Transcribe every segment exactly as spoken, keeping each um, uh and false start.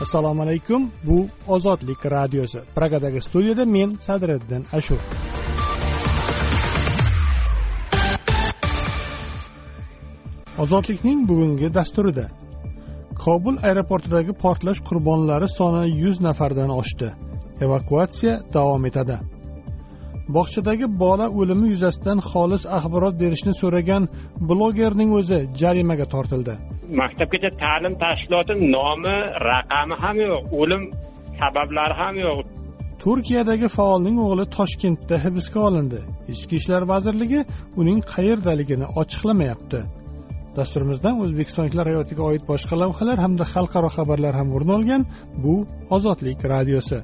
Assalomu alaykum. Bu Ozodlik radiosi. Pragadagi studiyada men Sadriddin Ashur. Ozodlikning bugungi dasturida Kobul aeroportidagi portlash qurbonlari soni yuz nafardan oshdi. Evakuatsiya davom etadi. Bog'chadagi bola o'limi yuzasidan xolis axborot berishni so'ragan blogerning o'zi jarimaga tortildi. Maktabgacha ta'lim tashkiloti nomi, raqami ham yo'q, o'lim sabablari ham yo'q. Turkiyadagi faolning o'g'li Toshkentda hibsga olindi. Ichki ishlar vazirligi uning qayerdaligini ochiqlamayapti. Dasturimizdan o'zbekistonliklar hayotiga oid boshqa lavhalar hamda xalqaro xabarlar ham o'rin olgan. Bu Ozodlik radiosi.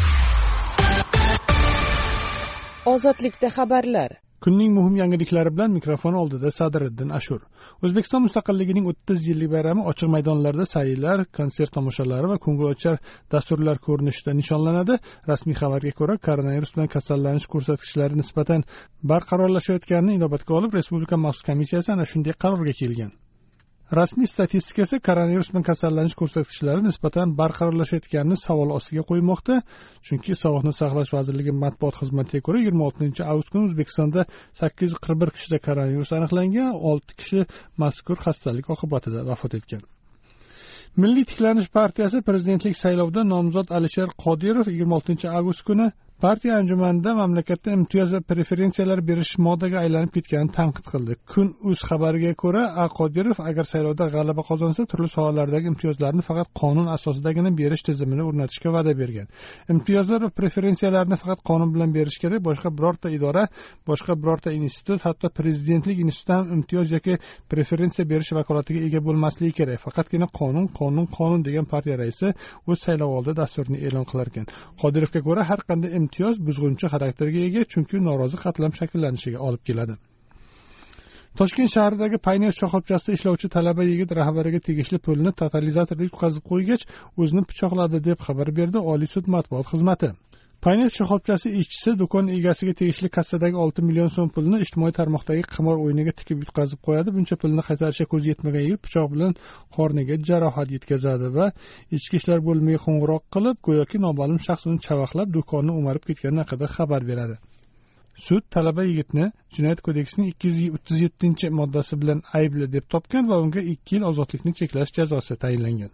Ozodlikda xabarlar. Kunning muhim yangiliklari bilan mikrofon oldida Sadriddin Ashur. O'zbekiston mustaqilligining o'ttiz yillik bayrami ochiq maydonlarda sayillar, konsert tomoshalari va ko'ngilochar dasturlar ko'rinishida nishonlanadi. Rasmiy xabarga ko'ra, koronavirus bilan kasallanish ko'rsatkichlari nisbatan barqarorlashayotganini inobatga olib, Respublika maxsus komissiyasi ana shunday qarorga kelgan. Rasmiy statistika esa koronavirus bilan kasallanish ko'rsatkichlari nisbatan barqarorlashayotganini savol ostiga qo'ymoqda. Chunki Sog'liqni saqlash vazirligi matbuot xizmatiga ko'ra, yigirma oltinchi avgust kuni O'zbekistonda sakkiz yuz qirq bir kishida koronavirus aniqlangan, olti kishi mazkur xastalik oqibatida vafot etgan. Milliy tiklanish partiyasi prezidentlik saylovida nomzod Alisher Qodirov yigirma oltinchi avgust kuni partiya anjumanida mamlakatda imtiyoz va preferensiyalar berish modaga aylanib ketganini tanqid qildi. Kun uz xabariga ko'ra, A. Qodirov agar saylovda g'alaba qozonsa, turli sohalardagi imtiyozlarni faqat qonun asosidagina berish tizimini o'rnatishga va'da bergan. Imtiyozlar va preferensiyalarni faqat qonun bilan berish kerak, boshqa birorta idora, boshqa birorta institut, hatto prezidentlik instituti ham imtiyoz yoki preferensiya berish vakolatiga ega bo'lmasligi kerak. Faqatgina qonun, qonun, qonun degan partiya raisi o'z saylovoldi dasturini e'lon qilar ekan. Qodirovga ko'ra, har qanday imtiyoz buzg'unchi xarakterga ega, chunki norozi qatlam shakllanishiga olib keladi. Toshkent shahridagi Paynet shoxobchasida ishlovchi talaba yigit rahbariga tegishli pulni totalizatorda yutqazib qo'ygach, o'zini pichoqladi deb xabar berdi Oliy sud matbuot xizmati. Paynet shoxobchasi ishchisi do'kon egasiga tegishli kassadagi olti million so'm pulni ijtimoiy tarmoqdagi qimor o'yiniga tikib yutqazib qo'yadi. Buncha pulni qaytarishga ko'zi yetmagan yigit pichoq bilan qorniga jarohat yetkazadi va ichki ishlar bo'limiga qo'ng'iroq qilib, go'yoki noma'lum shaxs uni chavaqlab, do'konni o'marib ketgani haqida xabar beradi. Sud talaba yigitni Jinoyat kodeksining ikki yuz o'ttiz yettinchi moddasi bilan aybli deb topgan va unga ikki yil ozodlikni cheklash jazosi tayinlangan.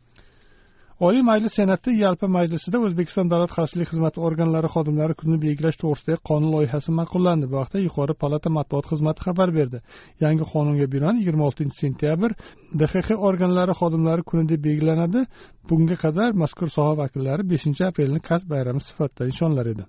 Oliy Majlis Senati yalpi majlisida O'zbekiston Davlat xavfsizlik xizmati organlari xodimlari kunini belgilash to'g'risidagi qonun loyihasi ma'qullandi. Bu haqda Yuqori palata matbuot xizmati xabar berdi. Yangi qonunga binoan yigirma oltinchi sentyabr D X X organlari xodimlari kuni deb belgilanadi. Bunga qadar mazkur soha vakillari beshinchi aprelni kasb bayrami sifatida nishonlar edi.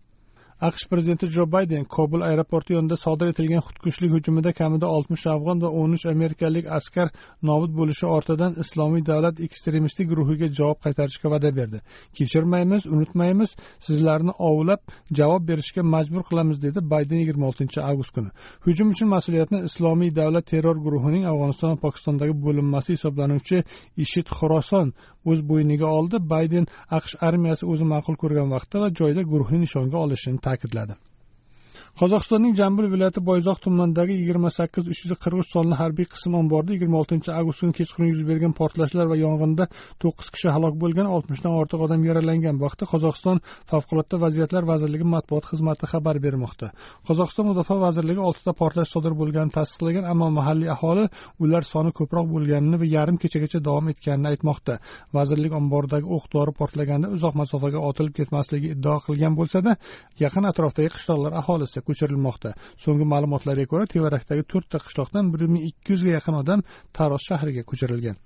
AQSh prezidenti Jo Bayden Kobul aeroporti yonida sodir etilgan xudkushlik hujumida kamida oltmish afg'on va o'n uch amerikalik askar nobud bo'lishi ortidan Islomiy davlat ekstremistik guruhiga javob qaytarishga va'da berdi. Kechirmaymiz, unutmaymiz, sizlarni ovlab javob berishga majbur qilamiz dedi Bayden yigirma oltinchi avgust kuni. Hujum uchun mas'uliyatni Islomiy davlat terror guruhining Afg'oniston va Pokistondagi bo'linmasi hisoblanuvchi IShID Xorason o'z bo'yniga oldi. Bayden AQSh armiyasi o'zi ma'qul ko'rgan vaqtda va joyda guruhni nishonga olishini ta'kidladi. Qozog'istonning Jambul viloyati Boyzoq tumanidagi yigirma sakkiz uch yuz qirq uch sonli harbiy qism omborida yigirma oltinchi avgust kuni kechqurun yuz bergan portlashlar va yong'inda to'qqiz kishi halok bo'lgan, oltmishdan ortiq odam yaralangan. Bu haqda Qozog'iston Favqulodda vaziyatlar vazirligi matbuot xizmati xabar bermoqda. Qozog'iston Mudofaa vazirligi oltita portlash sodir bo'lganini tasdiqlagan, ammo mahalliy aholi ular soni ko'proq bo'lganini va yarim kechagacha davom etganini aytmoqda. Vazirlik ombordagi o'q-dori portlaganda uzoq masofaga otilib ketmasligi iddao qilgan bo'lsa-da, yaqin atrofdagi qishloqlar aholisi ko'chirilmoqda. So'nggi ma'lumotlarga ko'ra, Tevarakdagi to'rtta qishloqdan bir ming ikki yuzga yaqin odam Taros shahriga ko'chirilgan.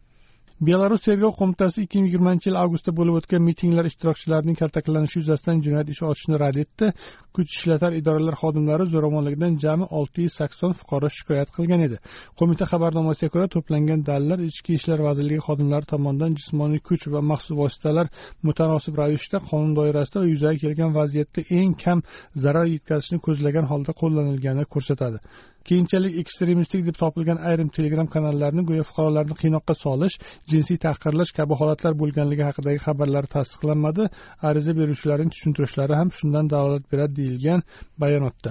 Belarus tergov qo'mitasi ikki ming yigirmanchi yil avgustda bo'lib o'tgan mitinglar ishtirokchilarining kaltaklanishi yuzasidan jinoyat ishi ochishni rad etdi. Kuch ishlatar idoralar xodimlari zo'ravonlikdan jami olti yuz sakson fuqaro shikoyat qilgan edi. Qo'mita xabarnomasiga ko'ra, to'plangan dalillar Ichki ishlar vazirligi xodimlari tomonidan jismoniy kuch va maxsus vositalar mutanosib ravishda qonun doirasida va yuzaga kelgan vaziyatda eng kam zarar yetkazishni ko'zlagan holda qo'llanilganini ko'rsatadi. Keyinchalik ekstremistik deb topilgan ayrim Telegram kanallarni go'yo fuqarolarni qiynoqqa solish, jinsiy tahqirlash kabi holatlar bo'lganligi haqidagi xabarlar tasdiqlanmadi. Ariza beruvchilarning tushuntirishlari ham shundan dalolat beradi deyilgan bayonotda.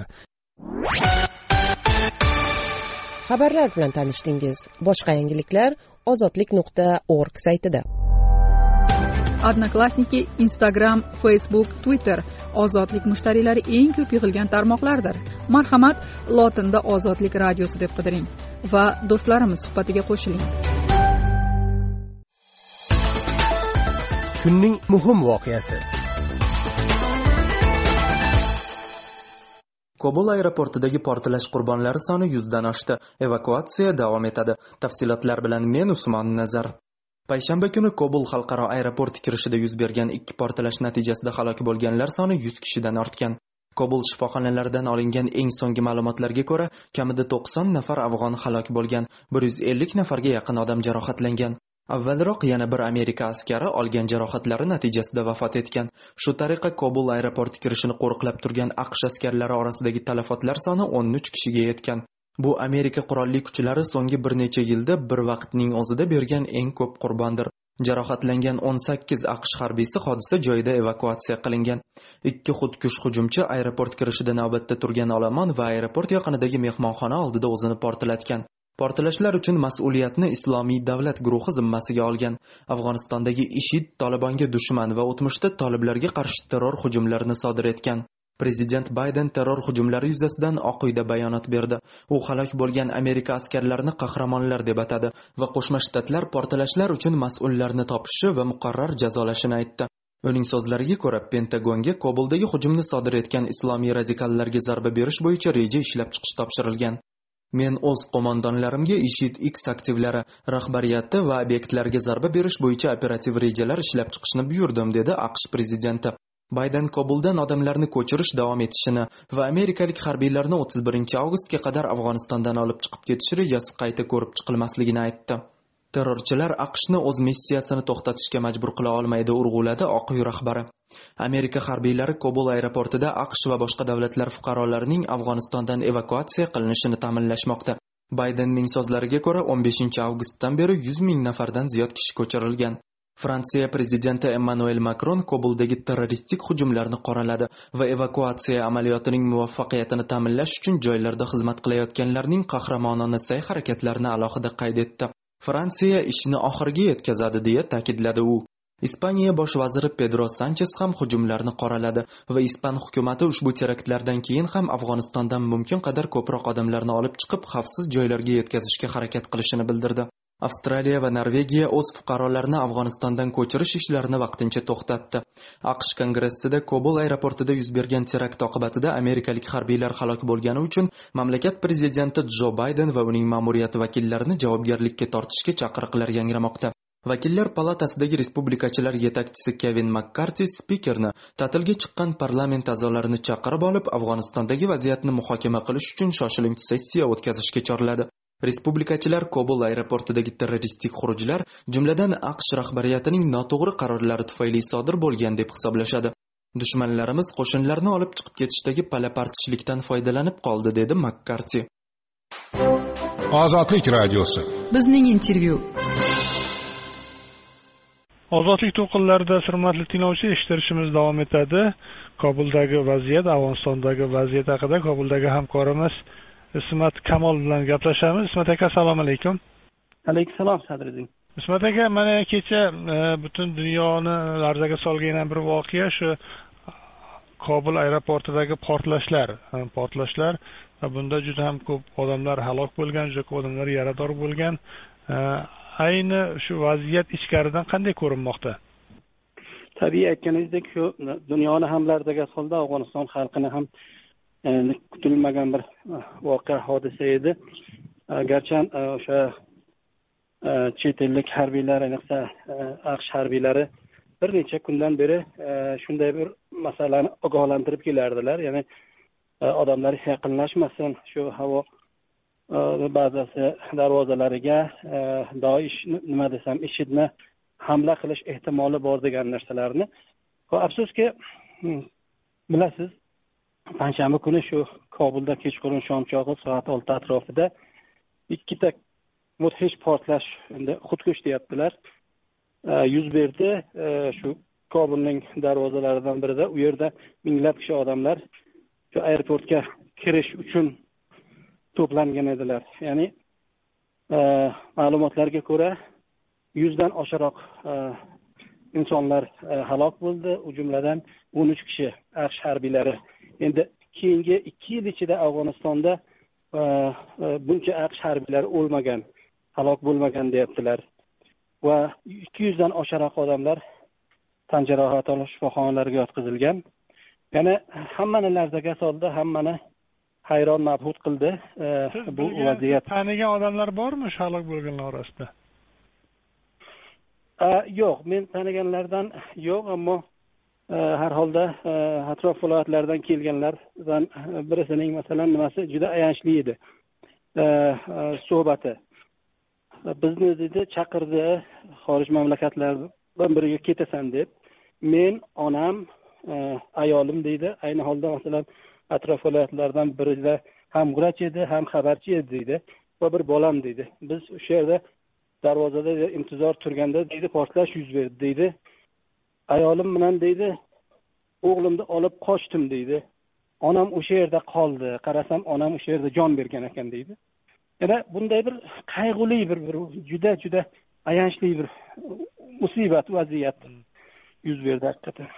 Xabarlar bilan tanishdingiz. Boshqa yangiliklar ozodlik nuqta org saytida. Odnoklassniki, Instagram, Facebook, Twitter ozodlik mushtariylari eng ko'p yig'ilgan tarmoqlardir. Marhamat, lotinda Ozodlik radiosi deb qidiring va do'stlarimiz suhbatiga qo'shiling. Kunning muhim voqeasi. Kobul aeroportidagi portlash qurbonlari soni yuzdan oshdi. Evakuatsiya davom etadi. Tafsilotlar bilan men Usmon Nazar. Payshanba kuni Kobul xalqaro aeroporti kirishida yuz bergan ikki portlash natijasida halok bo'lganlar soni yuz kishidan ortgan. Kobul shifoxonalaridan olingan eng so'nggi ma'lumotlarga ko'ra, kamida to'qson nafar afg'on halok bo'lgan, bir yuz ellik nafarga yaqin odam jarohatlangan. Avvalroq yana bir Amerika askari olgan jarohatlari natijasida vafot etgan. Shu tariqa Kobul aeroporti kirishini qo'riqlab turgan AQSh askarlari orasidagi talafotlar soni o'n uch kishiga yetgan. Bu Amerika qurolli kuchlari so'nggi bir necha yilda bir vaqtning o'zida bergan eng ko'p qurbondir. Jarohatlangan o'n sakkiz AQSh harbiysi hodisa joyida evakuatsiya qilingan. Ikki xudkush hujumchi aeroport kirishida navbatda turgan olomon va aeroport yaqinidagi mehmonxona oldida o'zini portlatgan. Portlashlar uchun mas'uliyatni Islomiy davlat guruhi zimmasiga olgan. Afg'onistondagi IShID Tolibonga dushman va o'tmishda toliblarga qarshi terror hujumlarini sodir etgan. Prezident Bayden terror hujumlari yuzasidan Oq uyda bayonot berdi. U halok bo'lgan Amerika askarlarini qahramonlar deb atadi va Qo'shma Shtatlar portlashlar uchun mas'ullarni topishi va muqarrar jazolashini aytdi. Uning so'zlariga ko'ra, Pentagonga Kobuldagi hujumni sodir etgan islomiy radikallarga zarba berish bo'yicha reja ishlab chiqish topshirilgan. Men o'z qo'mondonlarimga IShID X aktivlari, rahbariyati va obyektlarga zarba berish bo'yicha operativ rejalar ishlab chiqishni buyurdim, dedi AQSh prezidenti. Bayden Kobuldan odamlarni ko'chirish davom etishini va amerikalik harbiylarni o'ttiz birinchi avgustga qadar Afg'onistondan olib chiqib ketish rejasi qayta ko'rib chiqilmasligini aytdi. Terrorchilar AQShni o'z missiyasini to'xtatishga majbur qila olmaydi, urg'uladi Oq uy rahbari. Amerika harbiylari Kobul aeroportida AQSh va boshqa davlatlar fuqarolarining Afg'onistondan evakuatsiya qilinishini ta'minlashmoqda. Baydenning so'zlariga ko'ra, o'n beshinchi avgustdan beri yuz ming nafardan ziyod kishi ko'chirilgan. Fransiya prezidenti Emmanuel Macron Kobuldagi terroristik hujumlarni qoraladi va evakuatsiya amaliyotining muvaffaqiyatini ta'minlash uchun joylarda xizmat qilayotganlarning qahramonona sa'y-harakatlarini alohida qayd etdi. Fransiya ishni oxiriga yetkazadi deya ta'kidladi u. Ispaniya bosh vaziri Pedro Sanchez ham hujumlarni qoraladi va Ispan hukuumati ushbu teraktlardan keyin ham Afg'onistondan mumkin qadar ko'proq odamlarni olib chiqib xavfsiz joylarga yetkazishga harakat qilishini bildirdi. Avstraliya va Norvegiya o'z fuqarolarini Afg'onistondan ko'chirish ishlarini vaqtincha to'xtatdi. AQSh kongressida Kobul aeroportida yuz bergan terakt oqibatida amerikalik harbiylar halok bo'lgani uchun mamlakat prezidenti Jo Bayden va uning ma'muriyati vakillarini javobgarlikka tortishga chaqiriqlar yangramoqda. Vakillar palatasidagi respublikachilar yetakchisi Kevin Makkarti spikerni ta'tilga chiqqan parlament a'zolarini chaqirib olib, Afg'onistondagi vaziyatni muhokama qilish uchun shoshilinch sessiya o'tkazishga chorladi. Respublikachilar Kobul aeroportidagi terroristik xurujlar, jumladan AQSh rahbariyatining noto'g'ri qarorlari tufayli sodir bo'lgan deb hisoblashadi. Dushmanlarimiz qo'shinlarni olib chiqib ketishdagi palapartishlikdan foydalanib qoldi, dedi Makkarti. Ozodlik radiosi. Bizning intervyu. Ozodlik to'lqinlarida hurmatli tinglovchi, eshittirishimiz davom etadi. Kobuldagi vaziyat, Afg'onistondagi vaziyat haqida Kobuldagi hamkorimiz Ismat Kamol bilan gaplashamiz. Ismat aka, assalomu alaykum. Alayhissalom Sadriddin. Ismat aka, mana kecha butun dunyoni larzaga solgan bir voqea shu Kobul aeroportidagi portlashlar, portlashlar va bunda juda ham ko'p odamlar halok bo'lgan, juda ko'p odamlar yarador bo'lgan. Ayni shu vaziyat ichkaridan qanday ko'rinmoqda? Tabiiy aytganingizdek, shu dunyoni ham larzaga soldi, Afg'oniston xalqini ham kutilmagan bir voqea, hodisa edi. Garchi o'sha chet ellik harbiylar, ayniqsa AQSh harbiylari bir necha kundan beri shunday bir masalani ogohlantirib kelardilar. Ya'ni odamlar yaqinlashmasin, shu havo bazasi darvozalariga Doish nima desam, IShIDni hamla qilish ehtimoli bor degan narsalarni. Va afsuski, bilasiz, panshanba kuni shu Kobulda kechqurun shom chog'i soat olti atrofida ikkita mudhish portlash, endi xudkush deyaptilar, yuz berdi. Shu Kobulning darvozalaridan birida, u yerda minglab kishi odamlar shu aeroportga kirish uchun to'plangan edilar. Ya'ni ma'lumotlarga ko'ra yuzdan oshiroq insonlar halok bo'ldi, u jumladan o'n uch kishi AQSh harbiylari. Endi keyingi ikki yil ichida Afg'onistonda buncha AQSh harbiylari o'lmagan, halok bo'lmagan deyaptilar. Va ikki yuzdan oshiq odamlar tan jarohati olib shifoxonalarga yotqizilgan. Yana hammani larzaga soldi, hammani hayron mabhut qildi bu vaziyat. Tanigan odamlar bormi halok bo'lganlar orasida? Yo'q, men taniganlardan yo'q, ammo har holda atrof viloyatlardan kelganlardan birisining masalan nimasi juda ayanchli edi. Suhbati. Bizni dedi chaqirdi, xorij mamlakatlardan biriga ketasan deb. Men, onam, ayolim deydi. Ayni holda masalan atrof viloyatlardan birida ham vrach edi, ham xabarchi edi deydi. Va bir bolam deydi. Biz o'sha yerda darvozada intizor turganda deydi portlash yuz berdi deydi. Ayolim bilan deydi o'g'limni olib qochdim deydi. Onam o'sha yerda qoldi. Qarasam onam o'sha yerda jon bergan ekan deydi. Yana bunday bir qayg'uli bir bir juda juda ayanchli bir musibat vaziyat yuz berdi haqiqatan.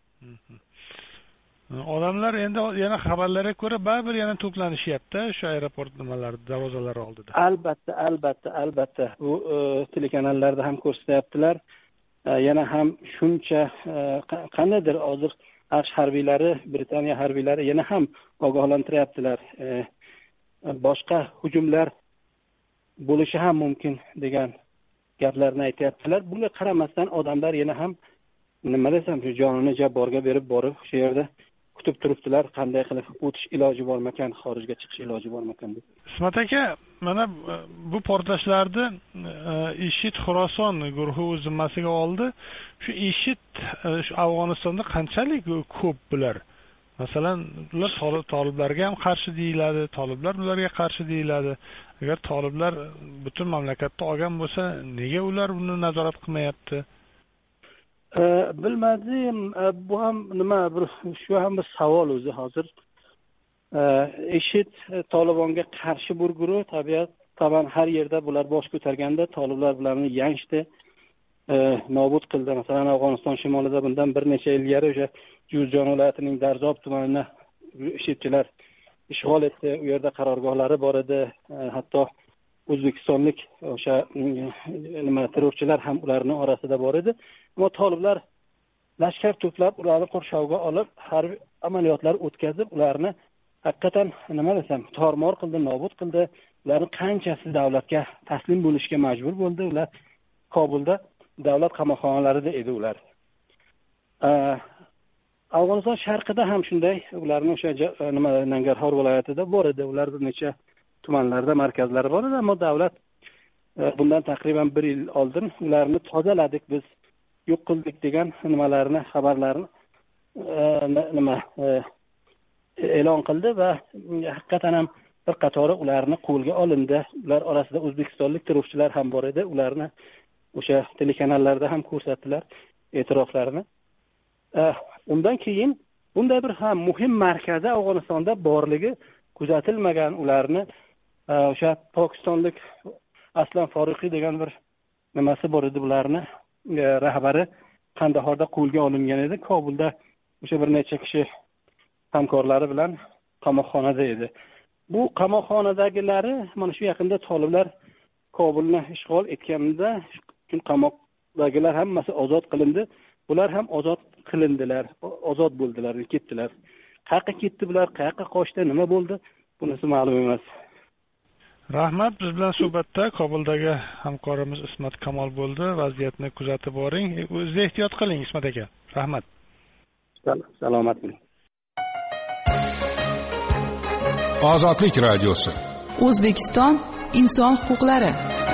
Odamlar endi yana xabarlarga ko'ra baribir yana to'planishyapti shu aeroport nimalar darvozalari oldida. Albatta, albatta, albatta. Bu telekanallarda ham ko'rsatyaptilar. Yana ham shuncha qandadir hozir AQSh harbiylari, Britaniya harbiylari yana ham ogohlantiryaptilar. Boshqa hujumlar bo'lishi ham mumkin degan gaplarni aytayaptilar. Bunga qaramasdan odamlar yana ham nima desam, shu jonini jabborga berib borib o'sha yerda kutib turibdilar, qanday qilib o'tish iloji bormakan, xorijga chiqish iloji bormakan deb. Ismat aka, mana bu portlashlarni IShID Xorason guruhi o'z zimmasiga oldi. Shu IShID shu Afg'onistonda qanchalik ko'p bular? Masalan, ular toliblarga ham qarshi deyiladi, toliblar ularga qarshi deyiladi. Agar toliblar butun mamlakatni olgan bo'lsa, nega ular buni nazorat qilmayapti? Bilmadim, bu ham nima bir shu ham bir savol o'zi hozir. IShID Tolibonga qarshi bir guruh, tabiat taban har yerda bular bosh ko'targanda toliblar bularni yanchdi, nobud qildi. Masalan, Afg'oniston shimolida bundan bir necha yil ilgari o'sha Juzjon viloyatining Darzob tumanini IShIDchilar ishg'ol etdi. U yerda qarorgohlari bor edi. Hatto o'zbekistonlik o'sha nima terrorchilar ham ularning orasida bor edi. Ammo toliblar lashkar to'plab ularni qurshovga olib, harbiy amaliyotlar o'tkazib, ularni haqiqatan nima desam, tormor qildi, nobud qildi. Ularni qanchasi davlatga taslim bo'lishga majbur bo'ldi. Ular Kobulda davlat qamoqxonalarida edi ular. Afg'oniston sharqida ham shunday, ularning o'sha nima Nangarxor viloyatida bor edi. Ular bir necha tumanlarda markazlari bor edi, ammo davlat bundan taqriban bir yil oldin ularni tozaladik biz, yo'q qildik degan nimalarni, xabarlarni nima e'lon qildi va haqiqatan ham bir qatori ularni qo'lga olindi. Ular orasida o'zbekistonlik terrorchilar ham bor edi. Ularni o'sha telekanallarda ham ko'rsatdilar e'tiroflarini. Undan keyin bunday bir ham muhim markazi Afg'onistonda borligi kuzatilmagan. Ularni o'sha pokistonlik Aslan Foruqiy degan bir nimasi bor edi, bularni rahbari Qandahorda qo'lga olingan edi. Kobulda o'sha bir necha kishi hamkorlari bilan qamoqxonada edi. Bu qamoqxonadagilari mana shu yaqinda toliblar Kobulni ishg'ol etganida shu qamoqdagilar hammasi ozod qilindi. Bular ham ozod qilindilar, ozod bo'ldilar, ketdilar. Qayerga ketdi bular, qayerga qochdi, nima bo'ldi? Bunisi ma'lum emas. Rahmat, biz bilan suhbatda Kobuldagi hamkorimiz Ismat Kamol bo'ldi. Vaziyatni kuzatib boring. O'zingizni ehtiyot qiling, Ismat aka. Rahmat. Salomat bo'ling. Ozodlik radiosi. O'zbekiston inson huquqlari.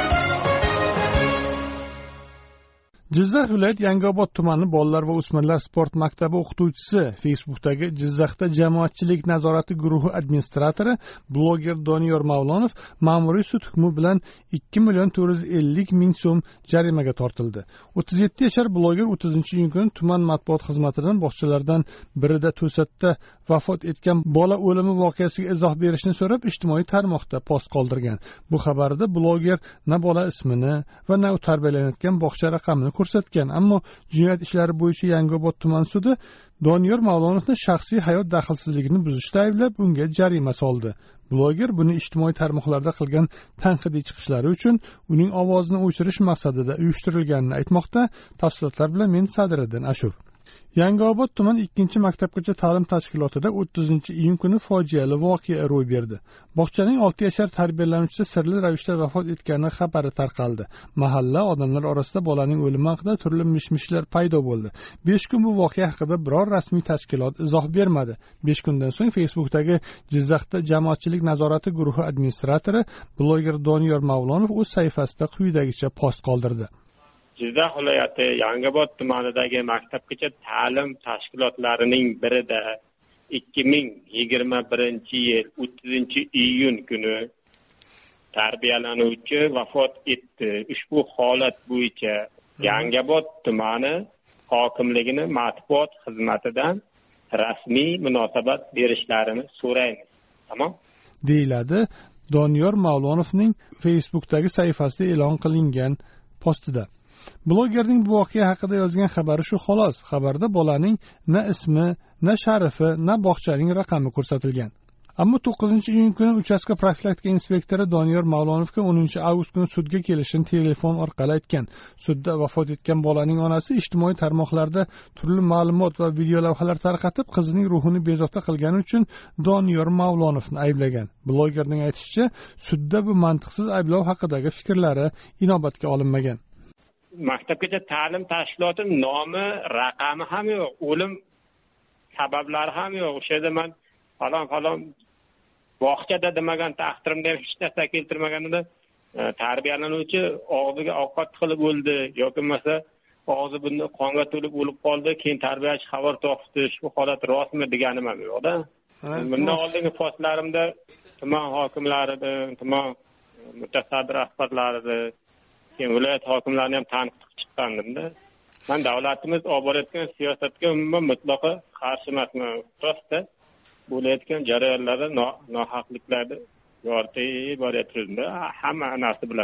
Jizzax viloyat Yangiobod tumani bolalar va o'smirlar sport maktabi o'qituvchisi Facebook'dagi Jizzaxda jamoatchilik nazorati guruhi administratori bloger Doniyor Mavlonov ma'muriy sud hukmi bilan ikki million to'rt yuz ellik ming so'm jarimaga tortildi. o'ttiz yetti yashar bloger o'ttizinchi iyun kuni tuman matbuot xizmatidan bog'chalardan birida to'satda vafot etgan bola o'limi voqeasiga izoh berishni so'rab ijtimoiy tarmoqda post qoldirgan. Bu xabarda bloger na bola ismini va na u tarbiyalanayotgan bog'cha raqamini ko'rsatgan, ammo jinoyat ishlari bo'yicha Yangiobod tuman sudi Doniyor Mavlonovni shaxsiy hayot daxlsizligini buzishda ayblab, unga jarima soldi. Bloger buni ijtimoiy tarmoqlarda qilgan tanqidiy chiqishlari uchun uning ovozini o'chirish maqsadida uyushtirilganini aytmoqda. Tafsilotlar bilan men Sadiriddin Ashur. Yangiobod tuman ikkinchi maktabgacha ta'lim tashkilotida o'ttizinchi iyun kuni fojiali voqea ro'y berdi. Bog'chaning olti yashar tarbiyalanuvchisi sirli ravishda vafot etgani xabari tarqaldi. Mahalla odamlar orasida bolaning o'limi haqida turli mish-mishlar paydo bo'ldi. besh kun bu voqea haqida biror rasmiy tashkilot izoh bermadi. besh kundan so'ng Facebook'dagi Jizzaxda jamoatchilik nazorati guruhi administratori bloger Doniyor Mavlonov o'z sahifasida quyidagicha post qoldirdi. Jizzax viloyati Yangiobod tumanidagi maktabgacha ta'lim tashkilotlarining birida ikki ming yigirma birinchi yil o'ttizinchi iyun kuni tarbiyalanuvchi vafot etdi. Ushbu holat bo'yicha Yangiobod tumani hokimligini matbuot xizmatidan rasmiy munosabat berishlarini so'raymiz. Tamom? deyiladi Doniyor Mavlonovning Facebook'dagi sahifasida e'lon qilingan postida. Blogerning bu voqea haqida yozgan xabari shu xolos. Xabarda bolaning na ismi, na sharifi, na bog'chaning raqami ko'rsatilgan. Ammo to'qqizinchi iyun kuni uchastka profilaktika inspektori Doniyor Mavlonovga o'ninchi avgust kuni sudga kelishini telefon orqali aytgan. Sudda vafot etgan bolaning onasi ijtimoiy tarmoqlarda turli ma'lumot va video lavhalar tarqatib, qizining ruhini bezovta qilgani uchun Doniyor Mavlonovni ayblagan. Blogerning aytishicha, sudda bu mantiqsiz ayblov haqidagi fikrlari inobatga olinmagan. Maktabgacha ta'lim tashkiloti nomi, raqami ham yo'q, o'lim sabablari ham yo'q. O'sha yerda men falon falon bog'chada demagan taqdirimda hech narsa keltirmaganida tarbiyalanuvchi og'ziga ovqat tiqilib o'ldi yoki bo'lmasa og'zi bunda qonga to'lib o'lib qoldi, keyin tarbiyachi xabar topdi. Shu holat rostmi deganim ham yo'q-da. Bundan oldingi postlarimda tuman hokimlaridan, tuman mutasaddi rahbarlaridan, keyin viloyat hokimlarini ham tanqid qilib chiqqandim-da. Men davlatimiz olib borayotgan siyosatga umuman mutlaqo qarshi emasman. Rostda bo'layotgan jarayonlarda nohaqliklarni yoritib boryapmiz. Hamma narsa bilan.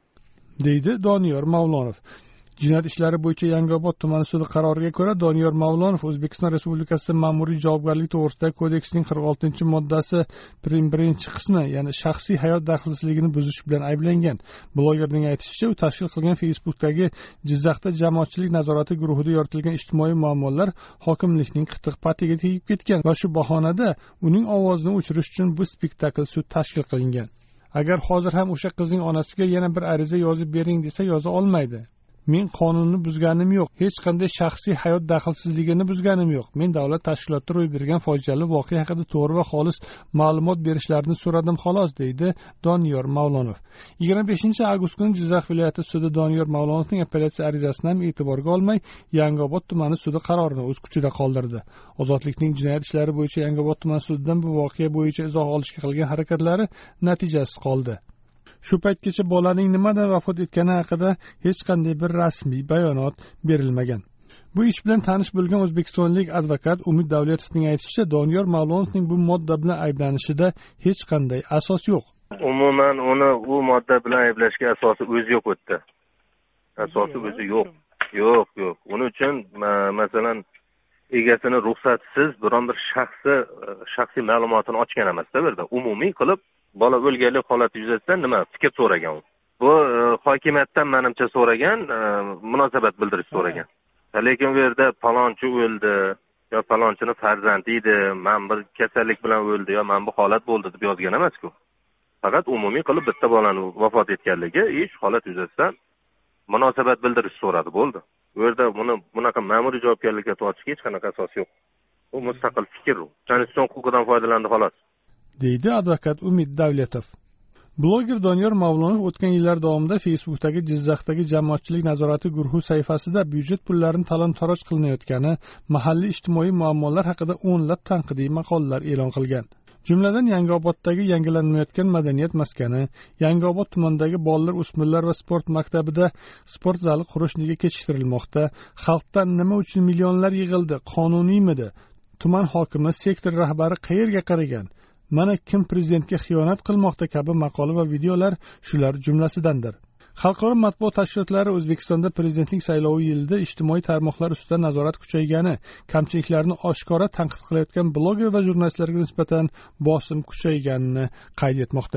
deydi Doniyor Mavlonov. Jinoyat ishlari bo'yicha Yangiobod tumani sudi qaroriga ko'ra Doniyor Mavlonov O'zbekiston Respublikasi Ma'muriy javobgarlik to'g'risidagi kodeksning qirq oltinchi moddasi birinchi qismi, ya'ni shaxsiy hayot daxlsizligini buzish bilan ayblangan. Blogerning aytishicha, u tashkil qilgan Facebook'dagi Jizzaxda jamoatchilik nazorati guruhida yoritilgan ijtimoiy muammolar hokimlikning qitiq patiga tegib ketgan va shu bahonada uning ovozini o'chirish uchun bu spektakl sud tashkil qilingan. Agar hozir ham o'sha qizning onasiga yana bir ariza yozib bering desa, yoza olmaydi. Men qonunni buzganim yo'q, hech qanday shaxsiy hayot daxlsizligini buzganim yo'q. Men davlat tashkilotida ro'y bergan fojiali voqea haqida to'g'ri va xolis ma'lumot berishlarini so'radim xolos, deydi Doniyor Mavlonov. yigirma beshinchi avgust kuni Jizzax viloyati sudi Doniyor Mavlonovning apellyatsiya arizasini ham e'tiborga olmay, Yangiobod tumani sudi qarorini o'z kuchida qoldirdi. Ozodlikning jinoyat ishlari bo'yicha Yangiobod tumani sudidan bu voqea bo'yicha izoh olishga qilgan harakatlari natijasiz qoldi. Shu paytgacha bolaning nimadan vafot etgani haqida hech qanday bir rasmiy bayonot berilmagan. Bu ish bilan tanish bo'lgan o'zbekistonlik advokat Umid Davletovning aytishicha, Doniyor Mavlonovning bu modda bilan ayblanishida hech qanday asos yo'q. Umuman uni bu modda bilan ayblashga asosi o'zi yo'q o'tdi. Asosi o'zi yo'q. Yo'q, yo'q. Uning uchun masalan egasini ruxsatsiz biron bir shaxsi shaxsiy ma'lumotini ochgan emas-da, bu yerda umumiy qilib bola o'lganlik holati yuzasidan nima fikr so'ragan. Bu hokimiyatdan menimcha so'ragan, munosabat bildirish so'ragan. Lekin bu yerda palonchi o'ldi yo palonchini farzandi edi, men bir kasallik bilan o'ldi yo men bu holat bo'ldi deb yozgan emas-ku. Faqat umumiy qilib bitta bolani vafot etganligi, ish holat yuzasidan munosabat bildirish so'radi, bo'ldi. Bu yerda buni bunaqa ma'muriy javobgarlikka tortishga hech qanaqa asos yo'q. Bu mustaqil fikr, konstitutsion huquqidan foydalandi xolos, deydi advokat Umid Davletov. Bloger Doniyor Mavlonov o'tgan yillar davomida Facebook'dagi Jizzaxdagi jamoatchilik nazorati guruhi sahifasida byudjet pullarini talon-taroj qilinayotgani, mahalliy ijtimoiy muammolar haqida o'nlab tanqidiy maqolalar e'lon qilgan. Jumladan Yangioboddagi yangilanmayotgan madaniyat maskani, Yangiobod tumanidagi bolalar, o'smirlar va sport maktabida sport zali qurish nega kechiktirilmoqda, xalqdan nima uchun millionlar yig'ildi, qonuniymidi, tuman hokimi, sektor rahbari qayerga qaragan? Mana kim prezidentga xiyonat qilmoqda kabi maqola va videolar shular jumlasidandir. Xalqaro matbuot tashkilotlari O'zbekistonda prezidentlik saylovi yilida ijtimoiy tarmoqlar ustida nazorat kuchaygani, kamchiliklarni oshkora tanqid qilayotgan bloger va jurnalistlarga nisbatan bosim kuchayganini qayd etmoqda.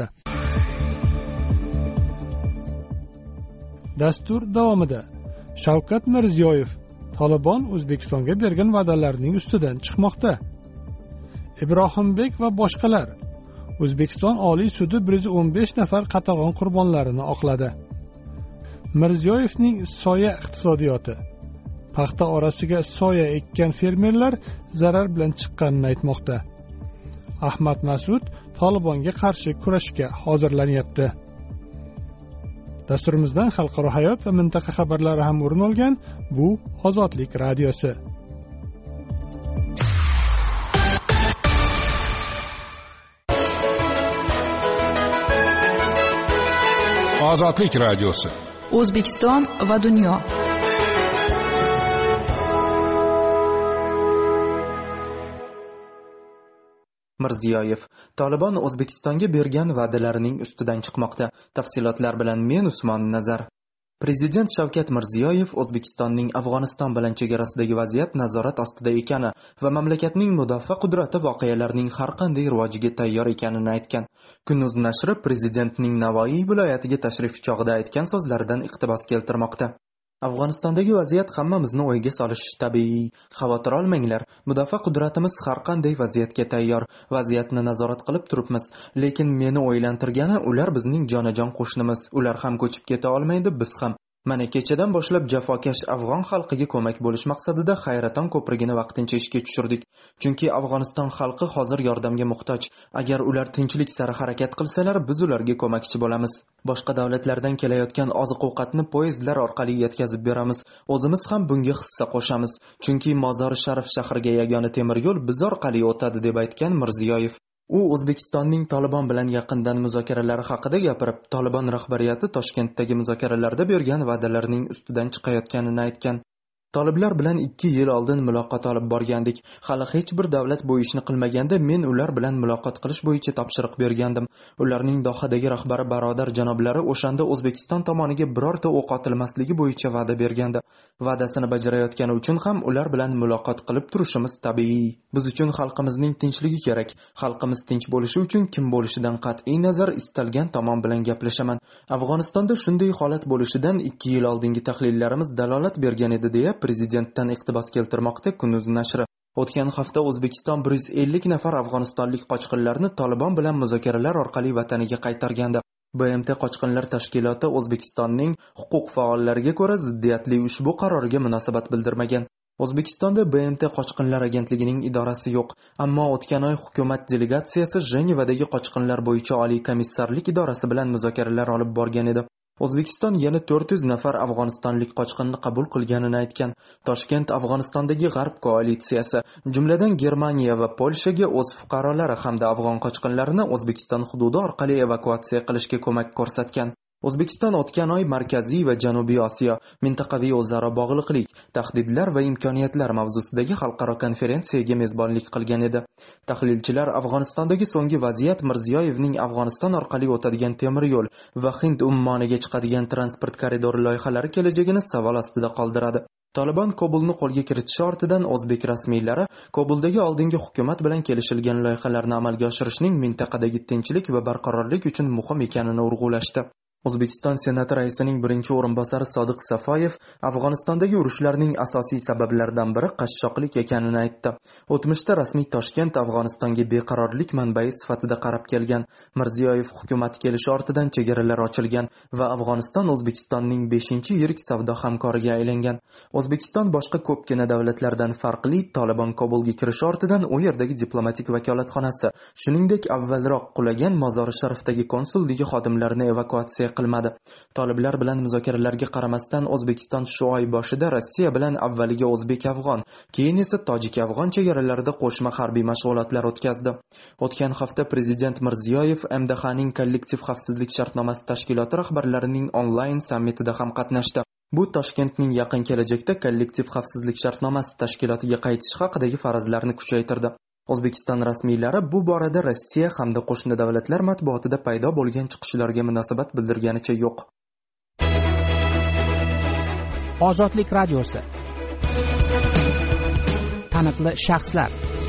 Dastur davomida Shavkat Mirziyoyev Tolibon O'zbekistonga bergan va'dalarning ustidan chiqmoqda. Ibrohimbek va boshqalar O'zbekiston Oliy sudi bir yuz o'n besh nafar qatag'on qurbonlarini oqladi. Mirziyoyevning soya iqtisodiyoti. Paxta orasiga soya ekkan fermerlar zarar bilan chiqqanini aytmoqda. Ahmad Mas'ud Tolibonga qarshi kurashga hozirlanyapti. Dasturimizdan xalqaro hayot va mintaqa xabarlari ham o'rin olgan. Bu Ozodlik radiosi. Ozodlik radiosi. O'zbekiston va dunyo. Mirziyoyev Tolibon O'zbekistonga bergan va'dalarining ustidan chiqmoqda. Tafsilotlar bilan men Usmon Nazar. Prezident Shavkat Mirziyoyev O'zbekistonning Afg'oniston bilan chegarasidagi vaziyat nazorat ostida ekani va mamlakatning mudofaa qudrati voqealarning har qanday rivojiga tayyor ekanini aytgan. Kunduz nashri prezidentning Navoiy viloyatiga tashrifi chog'ida aytgan so'zlaridan iqtibos keltirmoqda. Afg'onistondagi vaziyat hammamizni o'yga solishi tabiiy. Xavotir olmanglar, mudofaa qudratimiz har qanday vaziyatga tayyor. Vaziyatni nazorat qilib turibmiz, lekin meni o'ylantirgani ular bizning jonajon qo'shnimiz. Ular ham ko'chib keta olmaydi, biz ham. Mana kechadan boshlab jafokash afg'on xalqiga ko'mak bo'lish maqsadida Hayraton ko'prigini vaqtincha ishga tushirdik. Chunki Afg'oniston xalqi hozir yordamga muhtoj. Agar ular tinchlik sari harakat qilsalar, biz ularga ko'makchi bo'lamiz. Boshqa davlatlardan kelayotgan oziq-ovqatni poyezdlar orqali yetkazib beramiz. O'zimiz ham bunga hissa qo'shamiz. Chunki Mozori Sharif shahriga yagona temir yo'l biz orqali o'tadi deb aytgan Mirziyoyev. U O'zbekistonning Tolibon bilan yaqindan muzokaralari haqida gapirib, Tolibon rahbariyati Toshkentdagi muzokaralarda bergan va'dalarning ustidan chiqayotganini aytgan. Toliblar bilan ikki yil oldin muloqot olib borgandik. Hali hech bir davlat bu ishni qilmaganda men ular bilan muloqot qilish bo'yicha topshiriq bergandim. Ularning Dohadagi rahbari barodar janoblari o'shanda O'zbekiston tomoniga birorta o'q otilmasligi bo'yicha va'da bergandi. Va'dasini bajarayotgani uchun ham ular bilan muloqot qilib turishimiz tabiiy. Biz uchun xalqimizning tinchligi kerak. Xalqimiz tinch bo'lishi uchun kim bo'lishidan qat'iy nazar istalgan tomon bilan gaplashaman. Afg'onistonda shunday holat bo'lishidan ikki yil oldingi tahlillarimiz dalolat bergan edi deya prezidentdan iqtibos keltirmoqda Kunduz nashri. O'tgan hafta O'zbekiston bir yuz ellik nafar afg'onistonlik qochqinlarni Tolibon bilan muzokaralar orqali vataniga qaytargandi. B M T Qochqinlar tashkiloti O'zbekistonning huquq faollariga ko'ra ziddiyatli ushbu qarorga munosabat bildirmagan. O'zbekistonda B M T Qochqinlar agentligining idorasi yo'q, ammo o'tgan oy hukumat delegatsiyasi Jenevadagi qochqinlar bo'yicha oliy komissarlik idorasi bilan muzokaralar olib borgan edi. O'zbekiston yana to'rt yuz nafar afg'onistonlik qochqinni qabul qilganini aytgan. Toshkent Afg'onistondagi G'arb koalitsiyasi, jumladan Germaniya va Polshaga o'z fuqarolari hamda afg'on qochqinlarini O'zbekiston hududi orqali evakuatsiya qilishga ko'mak ko'rsatgan. O'zbekiston o'tgan oy Markaziy va Janubiy Osiyo, mintaqaviy o'zaro bog'liqlik, tahdidlar va imkoniyatlar mavzusidagi xalqaro konferensiyaga mezbonlik qilgan edi. Tahlilchilar Afg'onistondagi so'nggi vaziyat Mirziyoyevning Afg'oniston orqali o'tadigan temir yo'l va Hind ummoniga chiqadigan transport koridori loyihalari kelajagini savol ostida qoldiradi. Tolibon Kobulni qo'lga kiritishi ortidan o'zbek rasmiylari Kobuldagi oldingi hukumat bilan kelishilgan loyihalarni amalga oshirishning mintaqadagi tinchlik va barqarorlik uchun muhim ekanini urg'ulashdi. O'zbekiston Senati raisining birinchi o'rinbosari Sodiq Safoyev Afg'onistondagi urushlarning asosiy sabablaridan biri qashshoqlik ekanini aytdi. O'tmishda rasmiy Toshkent Afg'onistonga beqarorlik manbai sifatida qarab kelgan. Mirziyoyev hukumat kelishi ortidan chegaralar ochilgan va Afg'oniston O'zbekistonning beshinchi yirik savdo hamkoriga aylangan. O'zbekiston boshqa ko'pgina davlatlardan farqli Tolibon Kobulga kirishi ortidan u yerdagi diplomatik vakolatxonasi, shuningdek avvalroq qulagan Mozori Sharifdagi konsulligi xodimlarini evakuatsiya qilmadi. Toliblar bilan muzokaralarga qaramasdan O'zbekiston shu oy boshida Rossiya bilan avvaliga o'zbek-afg'on, keyin esa tojik-afg'on chegaralarida qo'shma harbiy mashg'ulotlar o'tkazdi. O'tgan hafta prezident Mirziyoyev M D Hning kollektiv xavfsizlik shartnomasi tashkiloti rahbarlarining onlayn sammitida ham qatnashdi. Bu Toshkentning yaqin kelajakda kollektiv xavfsizlik shartnomasi tashkilotiga qaytish haqidagi farazlarni kuchaytirdi. O'zbekiston rasmiylari bu borada Rossiya hamda qo'shni davlatlar matbuotida paydo bo'lgan chiqishlarga munosabat bildirganicha yo'q. Ozodlik radiosi. Taniqli shaxslar.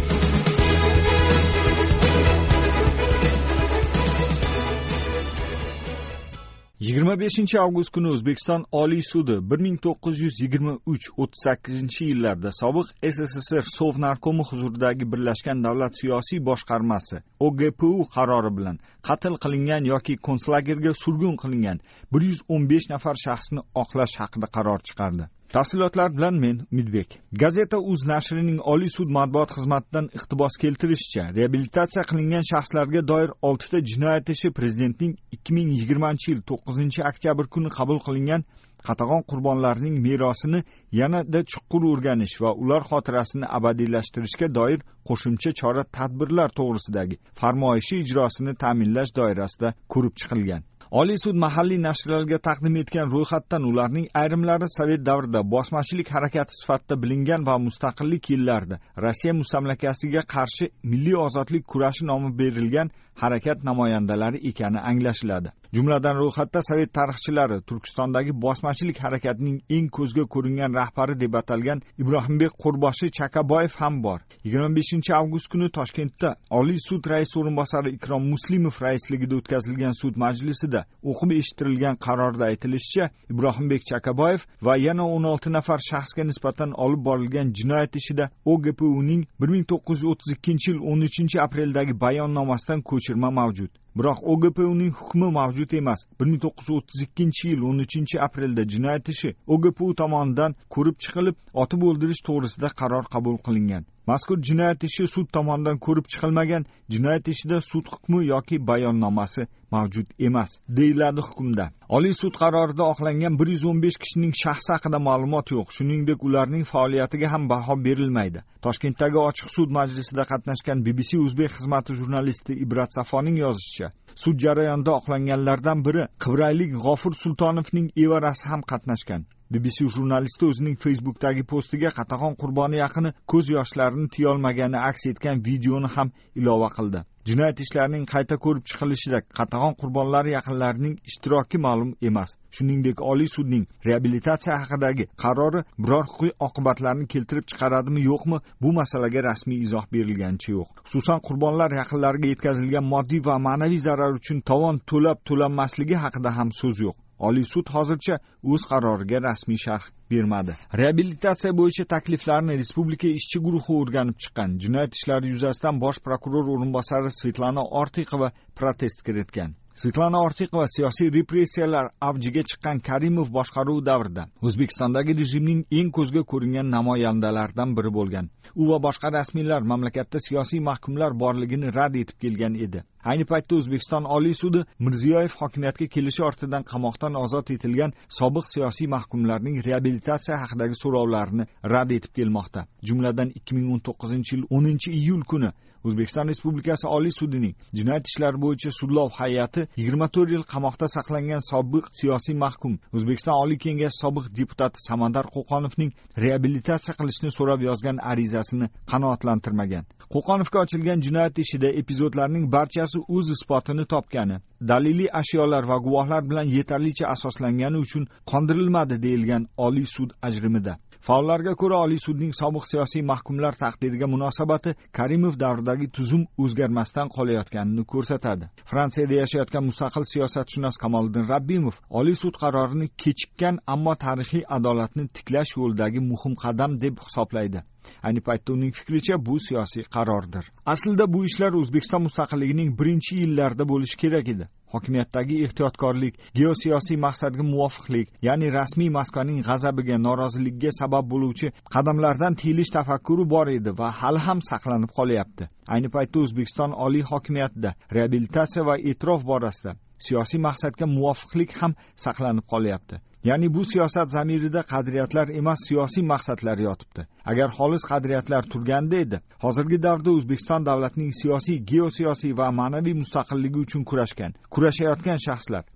yigirma beshinchi avgust kuni O'zbekiston Oliy sudi bir ming to'qqiz yuz yigirma uch o'ttiz sakkizinchi yillarda sobiq S S S R Sovnarkomi huzuridagi Birlashgan davlat siyosiy boshqarmasi O G P U qarori bilan qatl qilingan yoki konslagerga surgun qilingan bir yuz o'n besh nafar shaxsni oqlash haqida qaror chiqardi. Tafsilotlar bilan men Umidbek. Gazeta uz nashrining Oliy sud matbuot xizmatidan iqtibos keltirishicha, reabilitatsiya qilingan shaxslarga doir oltita jinoyat ishi prezidentning ikki ming yigirmanchi yil to'qqizinchi oktyabr kuni qabul qilingan qatag'on qurbonlarining merosini yanada chuqur o'rganish va ular xotirasini abadiylashtirishga doir qo'shimcha chora-tadbirlar to'g'risidagi farmoyishi ijrosini ta'minlash doirasida ko'rib chiqilgan. Oliy sud mahalliy nashrlarga taqdim etgan ro'yxatdan ularning ayrimlari Sovet davrida bosmachilik harakati sifatida bilingan va mustaqillik yillarida Rossiya mustamlakasiga qarshi milliy ozodlik kurashi nomi berilgan harakat namoyandalari ekani anglashiladi. Jumladan ro'yxatda Sovet tarixchilari Turkistondagi bosmachilik harakatining eng ko'zga ko'ringan rahbari deb atalgan Ibrohimbek Qo'rboshi Chakaboyev ham bor. yigirma beshinchi avgust kuni Toshkentda Oliy sud raisi o'rinbosari Ikrom Muslimov raisligida o'tkazilgan sud majlisida o'qib eshittirilgan qarorda aytilishicha, Ibrohimbek Chakaboyev va yana o'n olti nafar shaxsga nisbatan olib borilgan jinoyat ishida O G P Uning bir ming to'qqiz yuz o'ttiz ikkinchi yil o'n uchinchi apreldagi bayonnomasidan ko'chirma mavjud. Biroq O G P Uning hukmi mavjud emas. bir ming to'qqiz yuz o'ttiz ikkinchi yil o'n uchinchi aprelda jinoyat ishi O G P U tomonidan ko'rib chiqilib, otib o'ldirish to'g'risida qaror qabul qilingan. Mazkur jinoyat ishi sud tomonidan ko'rib chiqilmagan, jinoyat ishida sud hukmi yoki bayonnomasi mavjud emas, deyiladi hukmda. Oliy sud qarorida oqlangan bir yuz o'n besh kishining shaxsi haqida ma'lumot yo'q, shuningdek ularning faoliyatiga ham baho berilmaydi. Toshkentdagi ochiq sud majlisida qatnashgan B B C o'zbek xizmati jurnalisti Ibrat Safoning yozishicha, sud jarayonida oqlanganlardan biri qibraylik G'ofur Sultonovning evarasi ham qatnashgan. B B C jurnalisti o'zining Facebook'dagi postiga qatag'on qurboni yaqini ko'z yoshlarini tiya olmagani aks etgan videoni ham ilova qildi. Jinoyat ishlarining qayta ko'rib chiqilishida qatag'on qurbonlari yaqinlarining ishtiroki ma'lum emas. Shuningdek, Oliy sudning reabilitatsiya haqidagi qarori biror huquqiy oqibatlarni keltirib chiqaradimi yo'qmi, bu masalaga rasmiy izoh berilganicha yo'q. Xususan, qurbonlar yaqinlariga yetkazilgan moddiy va ma'naviy zarar uchun tovon to'lab to'lanmasligi haqida ham so'z yo'q. Oliy sud hozircha o'z qaroriga rasmiy sharh bermadi. Reabilitatsiya bo'yicha takliflarni respublika ishchi guruhi o'rganib chiqqan. Jinoyat ishlari yuzasidan bosh prokuror o'rinbosari Svetlana Ortiqova protest kiritgan. Svetlana Ortiqova siyosiy repressiyalar avjiga chiqqan Karimov boshqaruvi davrida O'zbekistondagi rejimning eng ko'zga ko'ringan namoyandalaridan biri bo'lgan. U va boshqa rasmiylar mamlakatda siyosiy mahkumlar borligini rad etib kelgan edi. Ayni paytda O'zbekiston Oliy sudi Mirziyoyev hokimiyatga kelishi ortidan qamoqdan ozod etilgan sobiq siyosiy mahkumlarning reabilitatsiya haqidagi so'rovlarini rad etib kelmoqda. Jumladan ikki ming o'n to'qqizinchi yil o'ninchi iyul kuni O'zbekiston Respublikasi Oliy sudining jinoyat ishlari bo'yicha sudlov hay'ati yigirma to'rt yil qamoqda saqlangan sobiq siyosiy mahkum O'zbekiston Oliy kengashi sobiq deputati Samandar Qo'qonovning reabilitatsiya qilishni so'rab yozgan arizasini qanoatlantirmagan. Qo'qonovga ochilgan jinoyat ishida epizodlarning barchasi o'z isbotini topgani, daliliy ashyolar va guvohlar bilan yetarlicha asoslangani uchun qondirilmadi deyilgan Oliy sud ajrimida. Faollarga ko'ra Oliy sudning sobiq siyosiy mahkumlar taqdiriga munosabati Karimov davridagi tuzum o'zgarmasdan qolayotganini ko'rsatadi. Fransiyada yashayotgan mustaqil siyosatshunos Kamoliddin Rabbimov Oliy sud qarorini kechikkan, ammo tarixiy adolatni tiklash yo'lidagi muhim qadam deb hisoblaydi. Ayni paytda uning fikricha bu siyosiy qarordir. Aslida bu ishlar O'zbekiston mustaqilligining birinchi yillarida bo'lishi kerak edi. Hokimiyatdagi ehtiyotkorlik, geosiyosiy maqsadga muvofiqlik, ya'ni rasmiy Moskvaning g'azabiga, noroziligiga sabab bo'luvchi qadamlardan tiyilish tafakkuri bor edi va hali ham saqlanib qolyapti. Ayni paytda O'zbekiston oliy hokimiyatida reabilitatsiya va e'tirof borasida siyosiy maqsadga muvofiqlik ham saqlanib qolyapti. Ya'ni bu siyosat zamirida qadriyatlar emas, siyosiy maqsadlar yotibdi. Agar xolis qadriyatlar turganda edi, hozirgi davrda O'zbekiston davlatining siyosiy, geosiyosiy va ma'naviy mustaqilligi uchun kurashgan, kurashayotgan shaxslar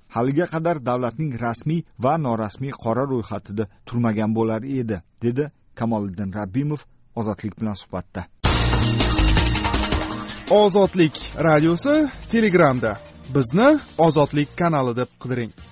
haliga qadar davlatning rasmiy va norasmiy qora ro'yxatida turmagan bo'lar edi, dedi Kamoliddin Rabbimov Ozodlik bilan suhbatda. Ozodlik radiosi Telegramda. Bizni Ozodlik kanali deb qidiring.